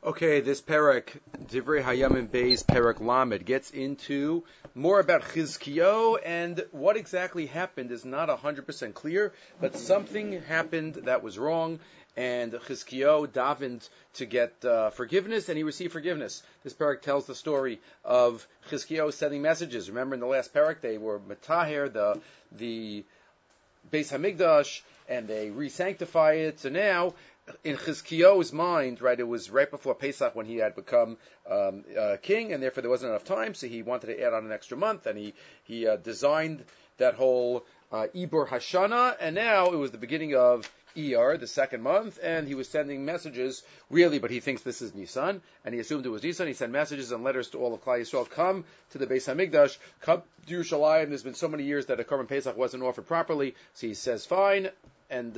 Okay, this parak, Divrei Hayamim Bey's parak Lamed, gets into more about Chizkiyo, and what exactly happened is not 100% clear, but something happened that was wrong, and Chizkiyo davened to get forgiveness, and he received forgiveness. This parak tells the story of Chizkiyo sending messages. Remember in the last parak, they were metaher, the Beis Hamikdash, and they re-sanctify it, so now in Chizkiyo's mind, right, it was right before Pesach when he had become king, and therefore there wasn't enough time, so he wanted to add on an extra month, and he designed that whole Ibur Hashana, and now it was the beginning of Iyar, the second month, and he was sending messages, really, but he thinks this is Nisan, and he assumed it was Nisan. He sent messages and letters to all of Klal Yisrael, come to the Beis Hamikdash, come to Yerushalayim. There's been so many years that a Korban Pesach wasn't offered properly, so he says, fine, and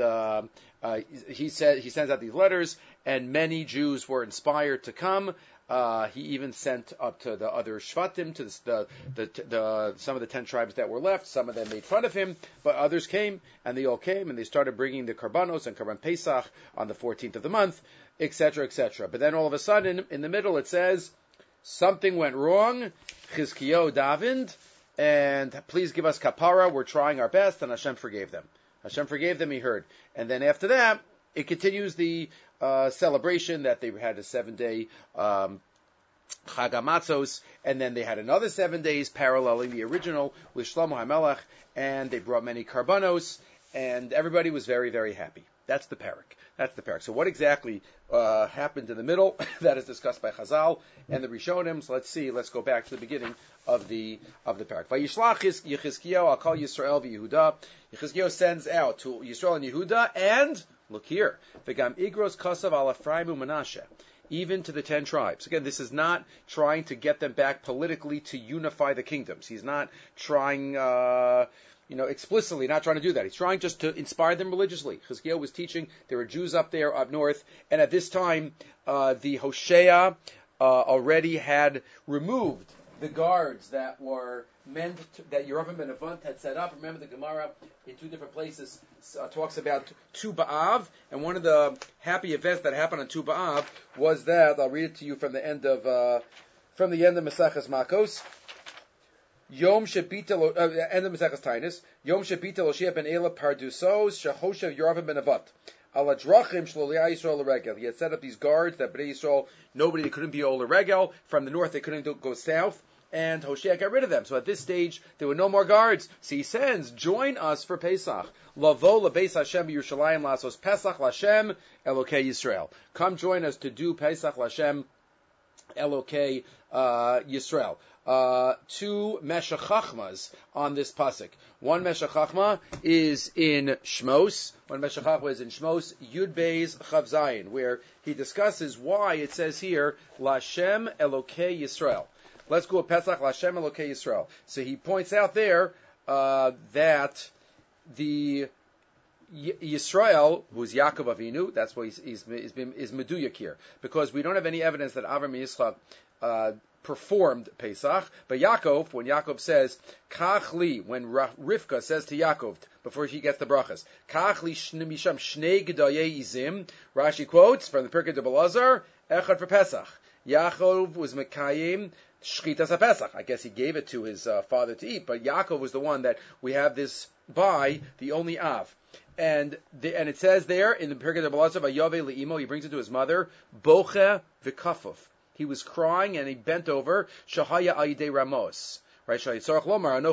he sends out these letters, and many Jews were inspired to come. He even sent up to the other Shvatim, to some of the 10 tribes that were left. Some of them made fun of him, but others came, and they all came, and they started bringing the Karbanos and Karban Pesach on the 14th of the month, etc., etc. But then all of a sudden, in the middle, it says, something went wrong, Chizkiyo davened, and please give us kapara, we're trying our best, and Hashem forgave them. Hashem forgave them, he heard. And then after that, it continues the celebration that they had a 7-day Chag HaMatzos, and then they had another 7 days paralleling the original with Shlomo HaMelech, and they brought many karbanos, and everybody was very, very happy. That's the parak. So what exactly happened in the middle? That is discussed by Chazal and the Rishonim. So let's go back to the beginning of the parak. Vayishlach Yechizkiyo al kol Yisrael v'Yehuda. Yechizkiyo sends out to Yisrael and Yehuda, and look here, v'gam igros kasav al Ephraim u'Menashe, even to the 10 tribes. Again, this is not trying to get them back politically to unify the kingdoms. He's not trying, explicitly not trying to do that. He's trying just to inspire them religiously. Chizkiyo was teaching, there were Jews up there, up north, and at this time, the Hoshea already had removed the guards that were meant that Yerovam ben Nevat had set up. Remember, the Gemara in 2 different places talks about Tu B'Av, and one of the happy events that happened on Tu B'Av was that, I'll read it to you from the end of Maseches Makos. Yom Shebitel, end of Maseches Tainis. Yom Shebitel Hoshea ben Ela Pardusos Shehoshev Yerovam ben Nevat. Ala drachim shlolei Yisrael l'regel. He had set up these guards that Bnei Yisrael, they couldn't be all l'regel. From the north, they couldn't go south. And Hoshea got rid of them. So at this stage, there were no more guards. So he sends, join us for Pesach. Lavo lebeis Hashem b'Yerushalayim lasos Pesach l'Hashem Elokei Yisrael. Come join us to do Pesach l'Hashem Elokei Yisrael. 2 Meshech Chachmas on this pasuk. One Meshech Chachma is in Shmos. Yud Beis Chav Zayin, where he discusses why it says here L'Hashem Elokei Yisrael. Let's go with Pesach L'Hashem Elokei Yisrael. So he points out there that the Yisrael, who's Yaakov Avinu, that's why is Meduyak here, because we don't have any evidence that Avram and Yitzchak performed Pesach, but Yaakov, when Yaakov says, Kach li, when Rivka says to Yaakov, before she gets the brachas, Kach li misham shnei gedayei izim, Rashi quotes from the Pirkei de Belazar, Echad for Pesach. Yaakov was Mekayim Shchitas HaPesach. I guess he gave it to his father to eat, but Yaakov was the one that we have this by, the only Av. And it says there in the Pirkei de Belazar, Vayove le'imo, he brings it to his mother, Boche v'kafuf. He was crying and he bent over, Shahaya Ayidei Ramos. Right? So already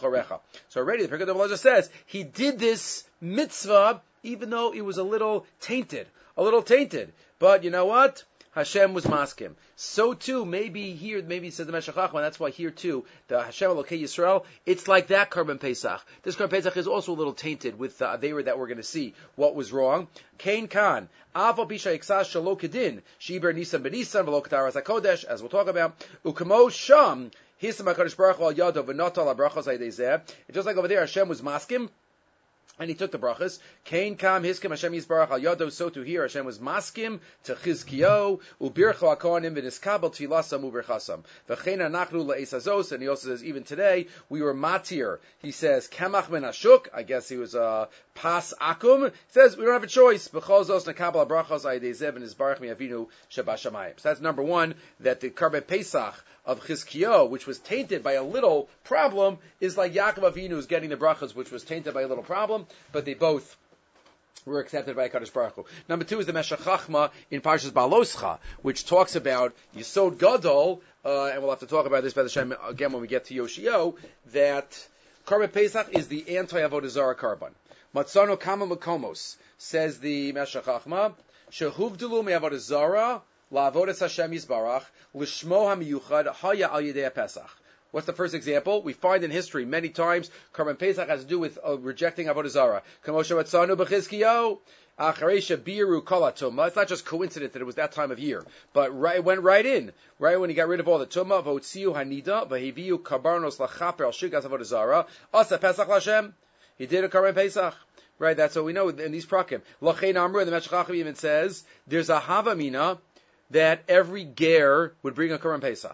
the Pirkei de Belazar says he did this mitzvah even though it was a little tainted. But you know what? Hashem was maskim. So too, maybe here, maybe it says the Meshech Chachma, that's why here too, the Hashem Elokei Yisrael, it's like that Korban Pesach. This Korban Pesach is also a little tainted with the Aveira that we're going to see what was wrong. Kain Khan, Avo Bisha Iksas Shalo Kedin, Shiber Nisan Benisan, Velo Kataras HaKodesh, as we'll talk about, Ukamo Sham, Hisam HaKadosh Baruch Hu Al Yado V'Notal HaBrachos HaYedei Zeh. Just like over there, Hashem was maskim, And he took the brachas. Kain kam hiskim Hashem yisbarach al yado. So to here Hashem was maskim to Chizkiyo ubircho hakohanim v'niskabel tfilasam ubirchasam v'chein anachnu le'esazos. And he also says even today we were matir. He says kamach ben ashuk. I guess he was pas akum. He says we don't have a choice. B'chozos nekabel brachos ayidei zev and isbarach mi'avinu shabashamayim. So that's number one, that the Karban Pesach of Chizkiyo, which was tainted by a little problem, is like Yaakov Avinu's getting the brachas, which was tainted by a little problem, but they both were accepted by HaKadosh Baruch Hu. Number two is the Meshech Chachma in Parshas Baloscha, which talks about Yisod Gadol, and we'll have to talk about this by the Shem again when we get to Yoshio, that Karban Pesach is the anti-Avodah Zarah Karban. Matzano Kama Makomos, says the Meshech Chachma, Shehuvdulu me'Avodah Zarah, La'avodas Hashem Yisbarach, L'shmo HaMiyuchad, Haya Al Yedei HaPesach. What's the first example? We find in history many times Karban Pesach has to do with rejecting Avodah Zarah. Kamosha Matzanu B'Chizkiyo, Achareisha Biru Kol HaTumah. It's not just coincident that it was that time of year, but it went right in. Right when he got rid of all the Tumah, V'otziu Hanida, V'heviu Karbanos L'chaper Al Shigas Avodah Zarah, Asa Pesach L'Hashem. He did a Karban Pesach. Right, that's what we know in these prakim. L'chein Amru, and the Meshech Chacham even says, there's a Havamina that every ger would bring a Karban Pesach.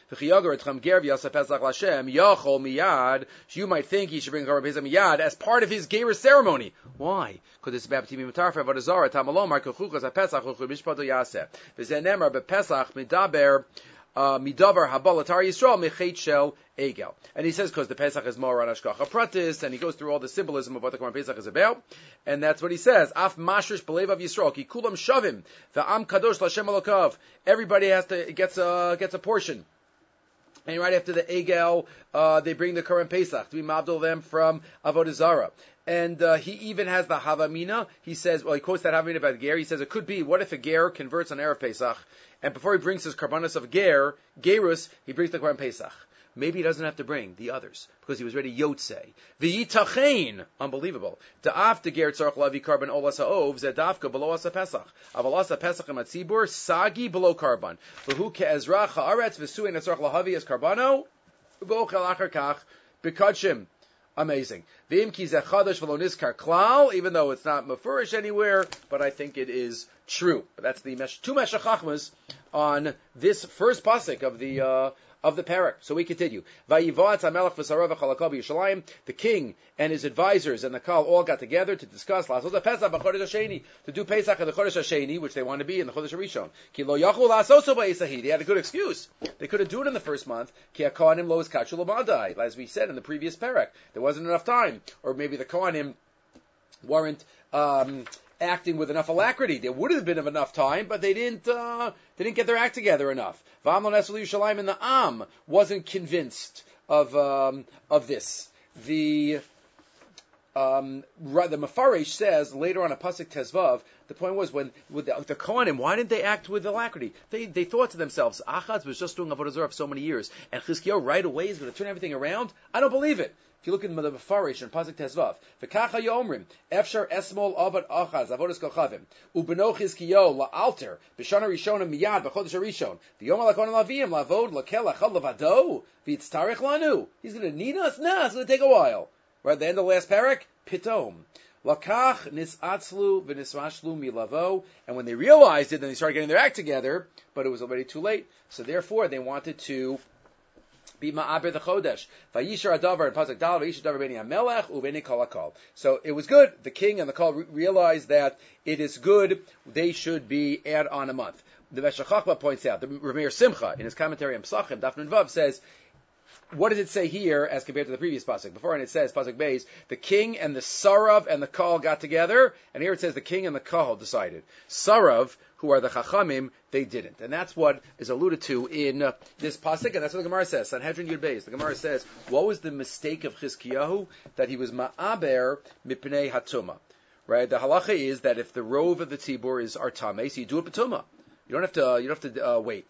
You might think he should bring a Karban Pesach miyad as part of his ger ceremony. Why? Because it's about B'timi Mutar for Avodah Zarah. Tamalomar kechuchas haPesach uchu mishpato yaseh. V'zeh nemar bePesach midaber midavar habalatar Yisrael mechet shel egel. And he says because the Pesach is more on Hashgacha Pratis, and he goes through all the symbolism of what the Karban Pesach is about, and that's what he says. Af mashrish b'levav Yisrael ki kulam shavim v'am kadosh l'Hashem Elokav. Everybody gets a portion. And right after the egel, they bring the Karban Pesach to be mabdol them from Avodah Zarah. And he even has the Havamina. He says, he quotes that Havamina about Ger. He says it could be, what if a Ger converts on Erev Pesach, and before he brings his Karbanos of Gerus, he brings the Karban Pesach. Maybe he doesn't have to bring the others, because he was ready Yotzei. V'yitachein, unbelievable. Da'af de ger tzarech lavi karban olas ha'ov, zedavka below asa pesach. Avalas ha-pesach im hatzibur, sagi below karban. V'hu ke'ezrach ha'aretz v'suin tzarech lahavi as karbano, v'ochel achar kach, b'kadshim. Amazing. V'im ki zeh chadash v'lo nizkar klal, even though it's not mefurish anywhere, but I think it is true. That's the two Meshech Chachmas on this first pasuk of the parak. So we continue. The king and his advisors and the Kal all got together to discuss to do Pesach in the Chodesh Hasheni, which they want to be in the Chodesh Rishon. They had a good excuse. They could have do it in the first month. As we said in the previous parak, there wasn't enough time, or maybe the Kohanim weren't acting with enough alacrity. There would have been enough time, but they didn't get their act together enough. And the Am wasn't convinced of this. The Mefarish says later on a pasuk Tezvav, the point was when with the Kohanim, why didn't they act with alacrity? They thought to themselves, Achaz was just doing Avodah Zarah for so many years, and Chizkiyahu right away is going to turn everything around. I don't believe it. If you look in the Mefarish and pasuk Tezvav, v'kacha yomrim efshar esmol avad achaz avodas kolchavim ubeno Chizkiyahu la'alter b'shana rishona miyad b'chodesh harishon v'yom alakon lavim lavod lakel achad lavado v'yitztarech lanu. He's going to need us? Nah, it's going to take a while. Right at the end of the last parak, pitom. Lakach nisatzlu v'nismashlu milavo. And when they realized it, then they started getting their act together, but it was already too late. So therefore, they wanted to be ma'aber the chodesh. Vayishar adavar and pasuk dal vayishar adavar b'nei hamelech u'b'nei kol hakol. So it was good. The king and the kol realized that it is good. They should be add on a month. The Meshech Chachma points out, the Rameir Simcha, in his commentary on Pesachim, Daf Nun Vav, says, what does it say here as compared to the previous pasuk? Before, and it says, pasuk Beis, the king and the Sarav and the Kal got together, and here it says the king and the Kal decided. Sarav, who are the Chachamim, they didn't. And that's what is alluded to in this pasuk, and that's what the Gemara says. Sanhedrin Yud Beis. The Gemara says, what was the mistake of Chizkiyahu? That he was ma'aber mipnei hatuma. Right? The halacha is that if the rove of the tzibur is artames, you do it b'tumah. You don't have to wait.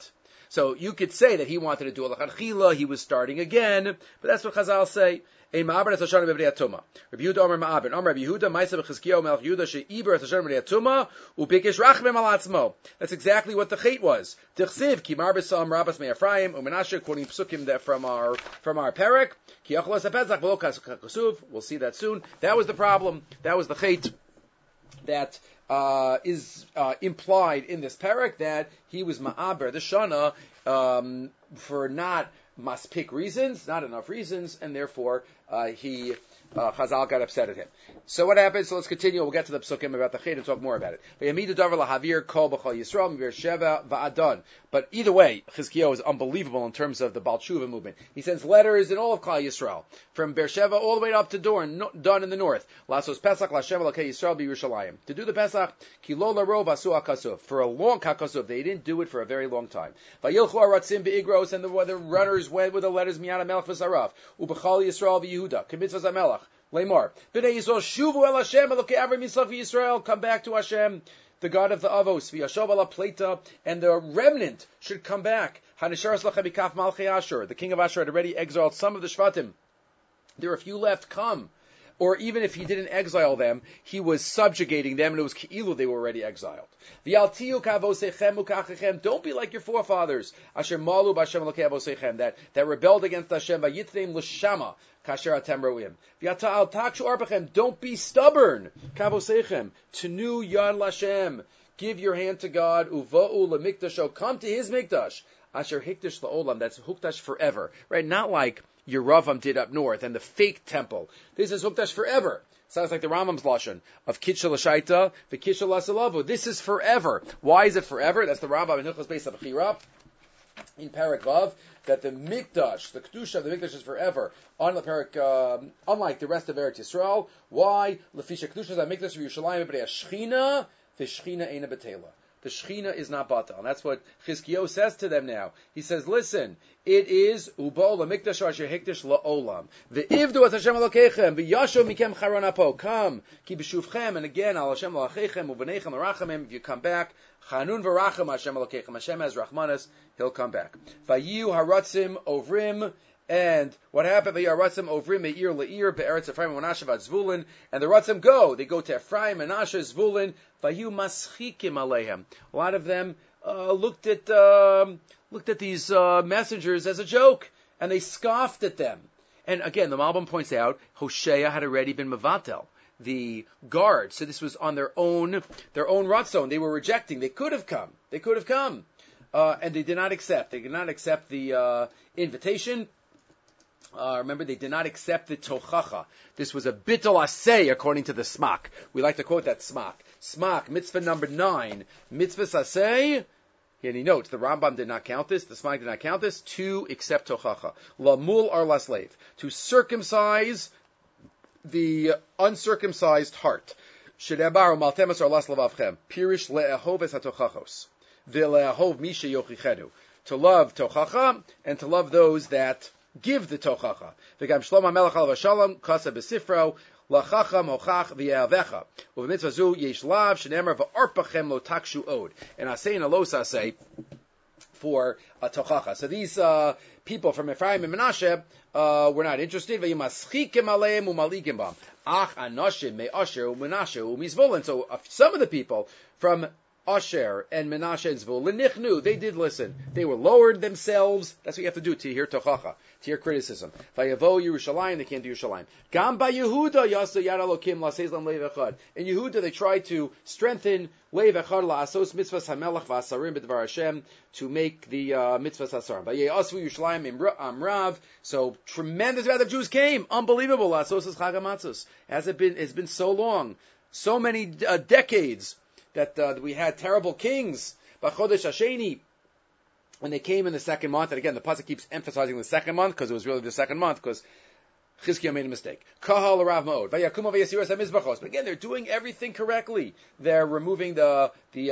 So you could say that he wanted to do a l'chadchila, he was starting again, but that's what Chazal say. Ein ma'aber et Hashanah b'bnei atuma. Rabbi Yehuda Omer ma'aber. Omer Rabbi Yehuda Ma'aseh b'Chizkiyahu melech Yehuda she'iber et Hashanah b'nei atuma u'bikish rachmim al atzmo. That's exactly what the chait was. Tichsiv ki mar b'sam rabas me'Ephraim u'menashe, quoting psukim that from our parak. Ki yachlos ha'pezach v'lo kasuv. We'll see that soon. That was the problem. That was the chait that is implied in this parak, that he was ma'aber the shana for not maspik reasons, not enough reasons, and therefore Chazal got upset at him. So what happens? So let's continue. We'll get to the psukim about the chait and talk more about it. But either way, Chizkiyahu is unbelievable in terms of the Baal Tshuva movement. He sends letters in all of Klal Yisrael, from Beersheba all the way up to Don in the north. Lasos Pesach Lashem Elokei Yisrael b'Yerushalayim. To do the Pesach, Kilo Larov Asu HaKasuv. For a long HaKasuv, they didn't do it for a very long time. Vayilchu Aratzim be'Igros, and the runners went with the letters Miyad HaMelech v'Sarav. Ubechal Yisrael v'Yehuda. K'mitzvah HaMelech. Lemar. B'nei Yisrael shuvu el Hashem Elokei Avram Yitzchak v'Yisrael. Come back to Hashem, the God of the Avos, v'yashov ala pleta, and the remnant should come back. Hanisharas lachem mikaf malchei Ashur. The king of Ashur had already exiled some of the Shvatim. There are a few left. Come. Or even if he didn't exile them, he was subjugating them, and it was ki'ilu they were already exiled. V'yaltiu kavosechem ukachechem. Don't be like your forefathers. Asher malu b'Hashem Elokei avosechem, that rebelled against Hashem. Vayitreim l'shama kasher atem roim. V'yata'al takshu arbachem. Don't be stubborn. Kavosechem. Tenu yad l'Hashem. Give your hand to God. Uva'u l'mikdasho. Come to His mikdash. Asher hikdash la'olam. That's hukdash forever. Right? Not like Yeravam did up north, and the fake temple. This is hukdash forever. Sounds like the Rambam's lashon of kitcha l'shaita, the kitcha l'asalavu. This is forever. Why is it forever? That's the Rambam in Hilchos Beis Abchira in Parak Vav, that the mikdash, the kedusha of the mikdash is forever. On the Parak, unlike the rest of Eretz Yisrael. Why? Lefisha kedusha the mikdash of Yerushalayim, but shechina, the shechina eina betela. The Shechina is not batal. And that's what Chizkiyahu says to them now. He says, listen, it is Ubol LaMikdash Asher Hikdash LaOlam. V'ivdu at Hashem Elokechem, v'yasho mikem charon apo. Come, ki b'shuvchem, and again, al Hashem Elokechem, u'v'nechem l'rachamim, if you come back, chanun v'racham Hashem Elokechem. Hashem has rachmanas, he'll come back. V'yiu haratzim ovrim, and what happened? The Ratzim Ovrim Meir Leir Be'eretz Ephraim Menashe Zvulun, and the Ratzim go. They go to Ephraim, Menashe, Zvulun. Vayu Maschikim Aleihem. A lot of them looked at these messengers as a joke, and they scoffed at them. And again, the Malbim points out Hoshea had already been Mevatel, the guard. So this was on their own Ratzon. They were rejecting. They could have come. And they did not accept. They did not accept the invitation. Remember, they did not accept the tochacha. This was a bittul aseh, according to the Smak. We like to quote that Smak. Smak, mitzvah number 9. Mitzvah aseh, and he notes, the Rambam did not count this, the Smak did not count this, to accept tochacha. Lamul ar laslave, to circumcise the uncircumcised heart. Shedebar u'maltemas ar laslavavchem, pirish le'ehov es hatochachos, ve'le'ehov mishe yochichedu. To love tochacha, and to love those that give the tochacha. V'gam Shlomo HaMelech alav hashalom kasa b'sifro lachacham hochach v'ye'avecha u'v'mitzvah zu yesh lav shenemer v'arpachem lo takshu od, and asay and alos asay for a tochacha. So these people from Ephraim and Menashe were not interested. V'yimaschikim aleim u'maligim bam ach anoshim me'asher u'menashe u'mizvolin. So some of the people from Asher and Menashe and Zvulun nichnu, they did listen. They were lowered themselves. That's what you have to do to hear tochacha, to hear criticism. Vayavo Yerushalayim, they came to Yerushalayim. Gam ba Yehuda yasa yad Elokim la'aseiz lam leiv echad. In Yehuda, they tried to strengthen leiv echad la'asos mitzvahs hamelach v'asarim b'dvar Hashem, to make the mitzvahs hasarim. Vaye'asvu Yerushalayim amrav. So tremendous amount of Jews came. Unbelievable. La'asos es chag hamatzos. It's been so long, so many decades, that we had terrible kings. B'chodesh Hasheni, when they came in the second month, and again, the pasuk keeps emphasizing the second month, because it was really the second month, because Chizkiyahu made a mistake. Kahal Rav Ma'od. Vayakum v'yasiras hamizbachos. But again, they're doing everything correctly. They're removing the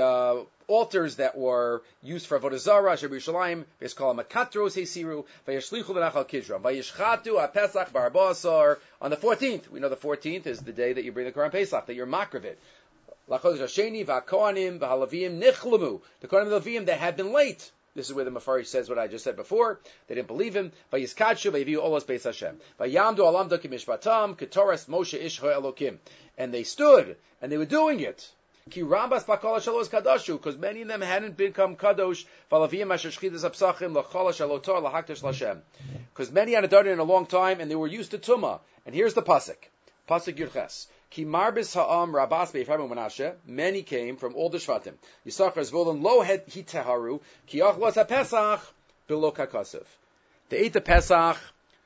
altars that were used for Avodah Zarah, Asher B'Yerushalayim, v'yiskol makatros heisiru, v'yashlichu l'nachal kidron, v'yishchatu ha'pesach b'arba'asar. On the 14th, we know the 14th is the day that you bring the Korban Pesach, that you're makravit. Lachodesh Hasheni v'Kohanim v'Halavim nichlemu. The Kohanim and the Levim, they had been late. This is where the Mefarish says what I just said before. They didn't believe him. Vayiskadshu vayiviu olos beis Hashem. Vayamdu alamda kimishpatam ketoras Moshe ish Elokim. And they stood, and they were doing it. Ki rambas pakol shalos kadashu, because many of them hadn't become kadosh. Valaviyim asher shchidas apsachim lachol shalotor lahakdash lashem. Because many hadn't done it in a long time, and they were used to tumah. And here's the pasuk. Pasuk Yurches. Ki marbis ha'am rabas be'Ephraim u'Menashe. Many came from all the shvatim. Yisachar Zvulun lo hiteharu ki achlos ha'Pesach below kakasuf. They ate the Pesach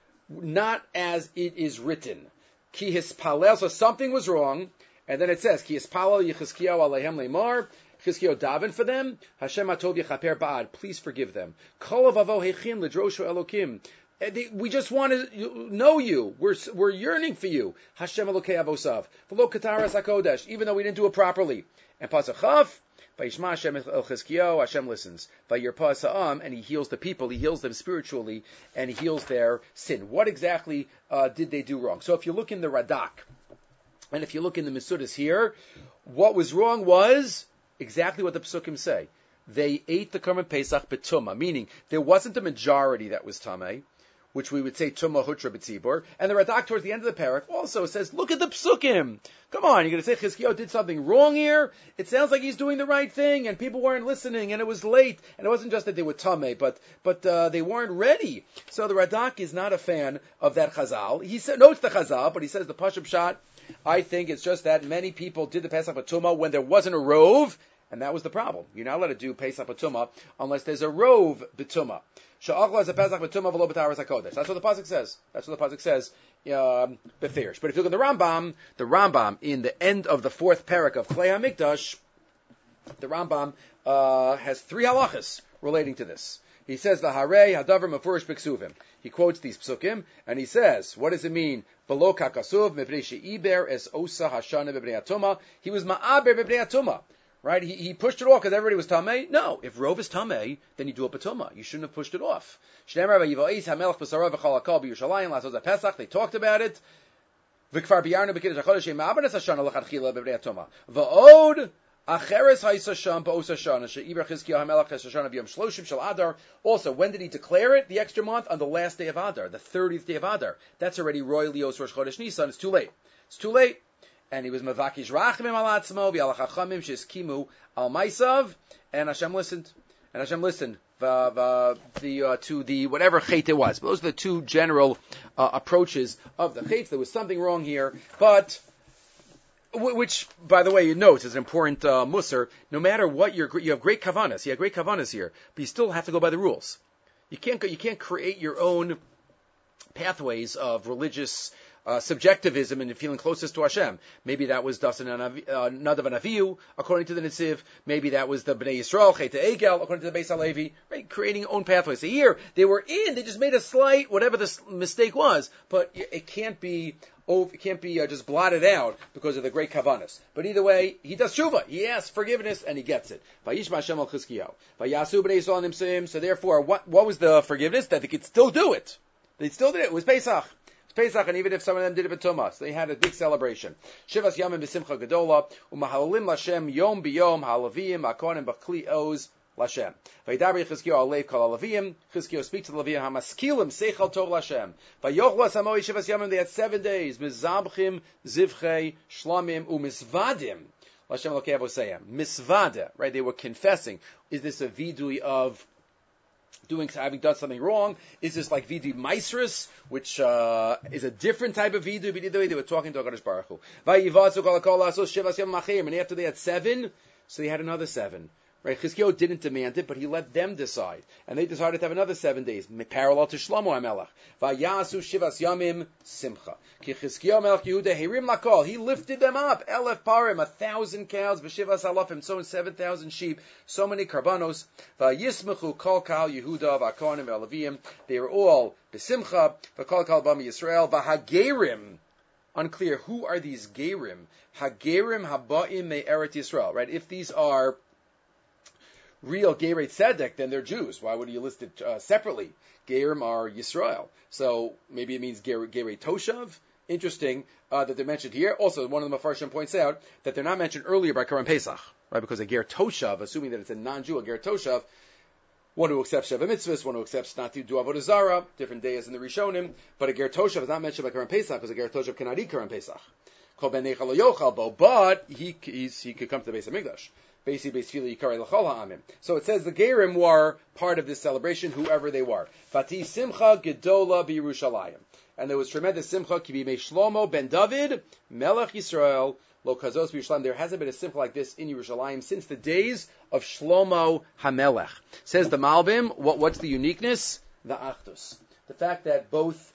not as it is written. Ki hispalel, so something was wrong, and then it says ki hispalel Yechizkiyahu alehem leimar. Chizkiyahu daven for them. Hashem atov yechaper ba'ad. Please forgive them. Kol avavo hechin ledroshu Elokim. We just want to know you. We're yearning for you. Hashem Elokei Avosav. V'lo kataras hakodesh. Even though we didn't do it properly. And Pasuk Chaf, Vayishma Hashem El Chizkiyahu. Hashem listens. Vayirpa Sa'am, and He heals the people. He heals them spiritually, and He heals their sin. What exactly did they do wrong? So if you look in the Radak, and if you look in the Mesudas here, what was wrong was exactly what the Pesukim say. They ate the Korban Pesach betuma, meaning there wasn't a majority that was tamei, which we would say Tumah Hutra B'tzibur. And the Radak towards the end of the parak also says, look at the Psukim. Come on, you're going to say Chizkiyahu did something wrong here? It sounds like he's doing the right thing, and people weren't listening, and it was late. And it wasn't just that they were Tameh, but they weren't ready. So the Radak is not a fan of that Chazal. He notes the Chazal, but he says the Pashut Pshat, I think it's just that many people did the Pesach B'tumah when there wasn't a rove, and that was the problem. You're not allowed to do Pesach B'tumah unless there's a rove B'tumah. That's what the pasuk says. That's what the pasuk says. Beferish. But if you look at the Rambam in the end of the fourth parak of Klei HaMikdash, the Rambam has 3 halachas relating to this. He says the Harei Hadavar Mefurish B'Ksuvim. He quotes these psukim and he says, what does it mean? Below kakasuv mepnei she'iber es osa hashana b'bnei atuma. He was ma'aber b'bnei atuma. Right? He pushed it off because everybody was tamei. No, if rov is tamei, then you do a patuma. You shouldn't have pushed it off. They talked about it. Also, when did he declare it? The extra month on the last day of Adar, the 30th day of Adar. That's already royally Rosh Chodesh Nisan. It's too late. It's too late. And he was mevakish rachmim al atzmo v'al chachamim sheskimu al maisav, and Hashem listened. And Hashem listened to the whatever chait it was. But those are the 2 general approaches of the chait. There was something wrong here, but which, by the way, you note is an important musar. No matter what you have great kavanas. You have great kavanas here, but you still have to go by the rules. You can't create your own pathways of religious subjectivism and feeling closest to Hashem. Maybe that was Dasan Nadav and Avihu, according to the Nitziv. Maybe that was the Bnei Yisrael, Cheta Egel, according to the Beis Halevi. Right? Creating own pathways. So here, they were they just made a slight, whatever this mistake was, but it can't be just blotted out because of the great kavanas. But either way, he does tshuva. He asks forgiveness and he gets it. Vayishma Hashem al Chizkiyahu. Vayasu b'nei Yisrael nimsim. So therefore, what was the forgiveness? That they could still do it. They still did it. It was Pesach. Pesach, and even if some of them did it b'tumah, so they had a big celebration. Shivas Yamim b'simcha gedola, umahalalim Lashem yom biyom halavim akonim b'kli oz Lashem. Vayidabri Chizkiyahu alev kol halavim. Chizkiyahu speaks to the Levim hamaskilim seichel tov Lashem. Vayochlas hamoi Shivas Yamim. They had 7 days. Mizabchim zivchei shlamim umisvadim. Lashem Elokei Avosayim. Misvada, right? They were confessing. Is this a vidui of having done something wrong? Is this like vidui maisrus, which is a different type of vidui? But either way, they were talking to HaKadosh Baruch Hu. And after they had 7, so they had another 7. Right? Chizkiyahu didn't demand it, but he let them decide. And they decided to have another 7 days, parallel to Shlomo HaMelech. Vayasu shivas yamim simcha. Ki Chizkiyahu Melech Yehuda herim lakol. He lifted them up. 1,000 parim, 1,000 cows, v'shivas alafim, so 7,000 sheep, so many karbanos. Vayismechu kol kal Yehuda v'akonim v'alavim. They were all b'simcha. V'kol kal bami Yisrael. V'hagerim. Unclear. Who are these gerim? Hagerim haba'im me'eret Yisrael. Right? If these are real Gerei Tzedek, then they're Jews. Why would you list it separately? Gerim are Yisrael. So maybe it means Gerei Toshav. Interesting that they're mentioned here. Also, one of the Mefarshim points out that they're not mentioned earlier by Korban Pesach, right? Because a Ger Toshav, assuming that it's a non-Jew, a Ger Toshav, One who accepts Sheva Mitzvahs, one who accepts not to do Avodah Zarah, different days in the Rishonim, but a Ger Toshav is not mentioned by Karan Pesach, because a Ger Toshav cannot eat Karan Pesach. Kol Ben Nechal Lo Yochal Bo, but he could come to the Beis HaMikdash. So it says the Gerim were part of this celebration, whoever they were. Fatih Simcha Gedola B'Yerushalayim. And there was tremendous Simcha, Ki B'Mei Shlomo Ben David, Melech Yisrael, Lo Kazos B'Yerushalayim. There hasn't been a Simcha like this in Yerushalayim since the days of Shlomo HaMelech. Says the Malbim, what's the uniqueness? The Achdus. The fact that both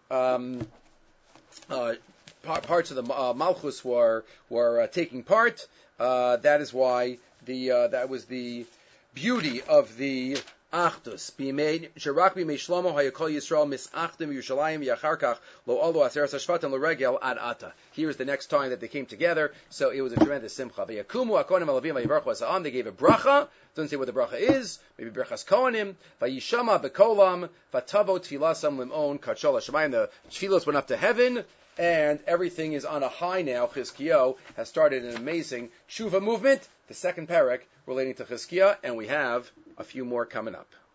parts of the Malchus were taking part. That is why that was the beauty of the Achdus. Sherak b'mei Shlomo hayakol Yisrael misachdim Yerushalayim yacharkach lo olu aseres hashvatim l'regel ad ata. Here is the next time that they came together, so it was a tremendous simcha. V'yakumu hakohanim alavim vayivarchu asa'am. They gave a bracha. Doesn't say what the bracha is. Maybe brachas kohanim. Vayishama bekolam vatavo tfilasam limon kachol hashamayim. The tfilos went up to heaven. And everything is on a high now. Chizkiyo has started an amazing Shuva movement, the second parak relating to Chizkiah, and we have a few more coming up.